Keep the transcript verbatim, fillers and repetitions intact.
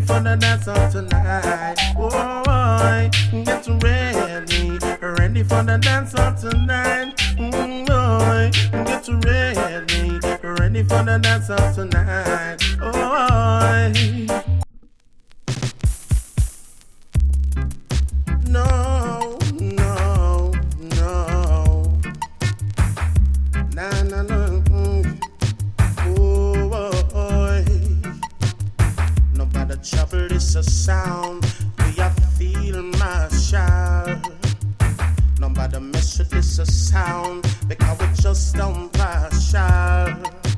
ready for the dance of tonight. Oh, boy, get ready, ready for the dance of tonight. Mm, boy, get ready, ready for the dance of tonight. Oh, boy. No, no, no. Na na na. Mm. Oh, boy. No matter trouble, it's a sound. Do you feel my shout? No matter mess with, it's a sound. Because we just don't pass shout.